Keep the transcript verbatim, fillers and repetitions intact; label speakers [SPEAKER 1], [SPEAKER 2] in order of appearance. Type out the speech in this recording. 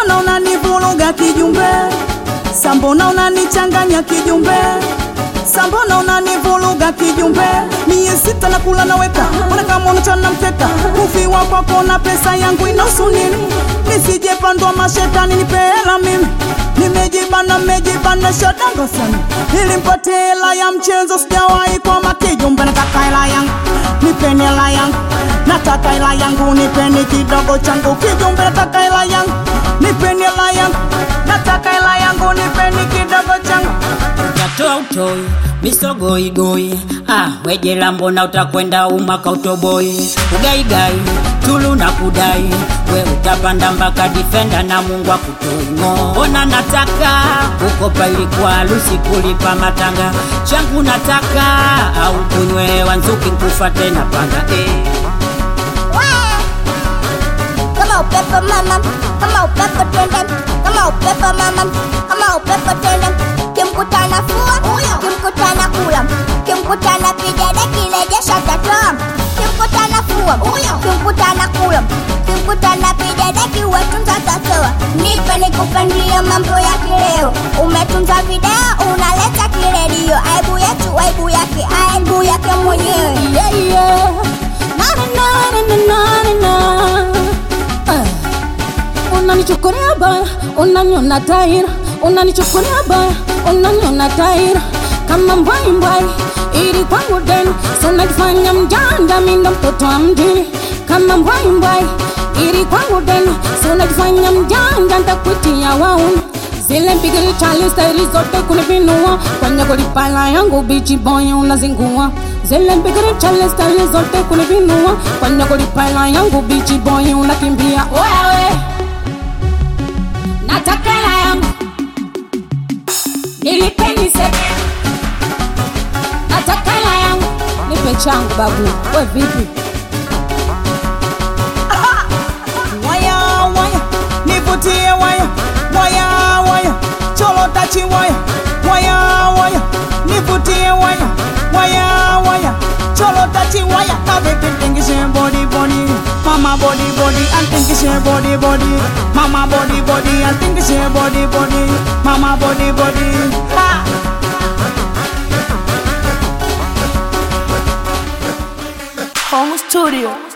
[SPEAKER 1] Sambona unanivuruga kijumbe, sambona unanichanganya kijumbe, sambona unanivuruga kijumbe. Mie sita na kula naweka, mbona kama unachana mkeka. Kufiwa kwako na pesa yangu inahusu nini? Nisije pandwa mashetani nipe hela mimi. Nimejibana nimejibana shadanga sana, nilimpate hela ya mchezo sijawahi kwa makijumbe. Nataka hela yangu, nipeni hela yangu, nataka hela yangu, nipeni kidogo changu kijumbe. Nataka hela yangu, nipeni hela yangu, nataka hela yangu, nipeni kidogo changu.
[SPEAKER 2] Utatoa utoi, misogoi goi, ah wejela mbona utakwenda umaka utoboi. Ugai gai, tulu na kudai, we utapanda mpaka defender na Mungu akutoi ngo. Ona nataka, kukopa ilikuwa harusi kulipa matanga. Changu nataka, au kunywe wanzuki nkufa tena panga eh.
[SPEAKER 3] Kama upepo mama, kama upepo twende, kama upepo mama, kama upepo twende. Kimkutana fua, kimkutana kula, kimkutana piga deki lejesha tatoa. Kimkutana fua, kimkutana kula, kimkutana piga deki wetunza tatoa. Nipe nikupandia mambo ya kileo, umetunza video unaleta kiredio. Aibu yetu, aibu yake, aibu yake mwenyewe.
[SPEAKER 4] Yeah yeah, na na na na na na. Unanichukulia baya, unaniona taira, unanichukulia baya, unaniona taira. Kama mbwai mbwai, ili kwangu deni, sonajifanya mjanja minda mtoto wa mjini. Kama mbwai mbwai, ili kwangu deni, sonajifanya mjanja ntakuitia wauni. Zile mpigiri chali staili zote kunipinua, kwenye kulipala yangu bichi boy unazingua. Zile mpigiri chali staili zote kunipinua, kwenye kulipala yangu bichi boy unakimbia. Wewe nataka hela yangu, nilipeni sepe. Nataka hela yangu, nipe changu babu. We vipi?
[SPEAKER 1] Waya waya, nivutie waya, waya waya, cholo tachi waya, waya waya, nivutie waya, waya waya, cholo tachi waya. Kavipi tingishe body body, mama body body, and tingishe body body, mama body body, and tingishe body body, mama body body. Ha!
[SPEAKER 5] Home Studio.